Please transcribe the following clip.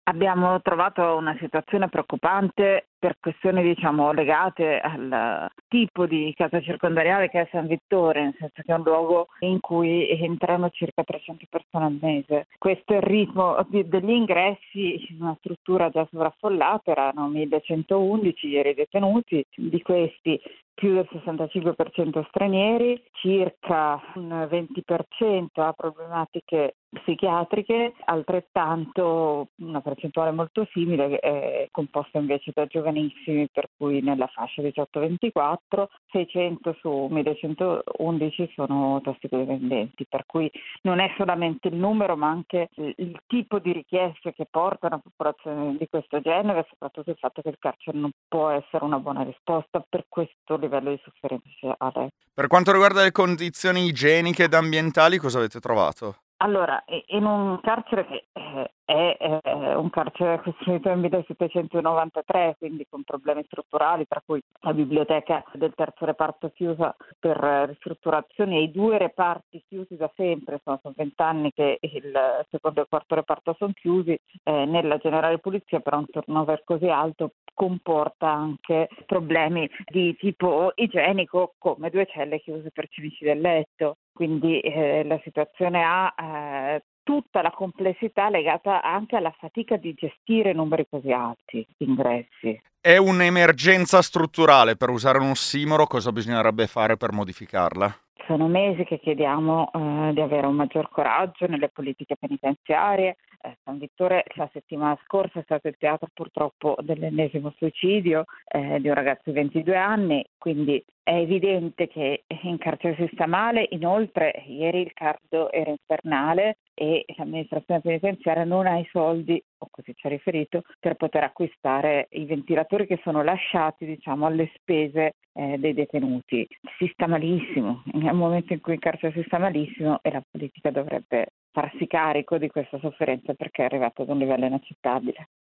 Abbiamo trovato una situazione preoccupante per questioni, legate al tipo di casa circondariale che è San Vittore, nel senso che è un luogo in cui entrano circa 300 persone al mese. Questo è il ritmo degli ingressi in una struttura già sovraffollata, erano 1111 ieri detenuti, di questi più del 65% stranieri, circa un 20% ha problematiche psichiatriche, altrettanto una percentuale molto simile è composta invece da giovanissimi, per cui nella fascia 18-24, 600 su 1111 sono tossicodipendenti, per cui non è solamente il numero ma anche il tipo di richieste che portano a popolazioni di questo genere, soprattutto il fatto che il carcere non può essere una buona risposta per questo livello di sofferenza sociale. Per quanto riguarda le condizioni igieniche ed ambientali, cosa avete trovato? Allora, in un carcere che è un carcere costruito nel 1793, quindi con problemi strutturali, tra cui la biblioteca del terzo reparto chiusa per ristrutturazione e i due reparti chiusi da sempre, sono 20 anni che il secondo e il quarto reparto sono chiusi, nella generale pulizia però un turnover così alto comporta anche problemi di tipo igienico, come 2 celle chiuse per cimici del letto. Quindi la situazione ha tutta la complessità legata anche alla fatica di gestire numeri così alti di ingressi. È un'emergenza strutturale, per usare un ossimoro, cosa bisognerebbe fare per modificarla? Sono mesi che chiediamo di avere un maggior coraggio nelle politiche penitenziarie. San Vittore la settimana scorsa è stato il teatro purtroppo dell'ennesimo suicidio di un ragazzo di 22 anni, quindi è evidente che in carcere si sta male. Inoltre ieri il caldo era infernale e l'amministrazione penitenziaria non ha i soldi, o così ci ha riferito, per poter acquistare i ventilatori che sono lasciati alle spese dei detenuti. Si sta malissimo, è un momento in cui in carcere si sta malissimo e la politica dovrebbe farsi carico di questa sofferenza perché è arrivata ad un livello inaccettabile.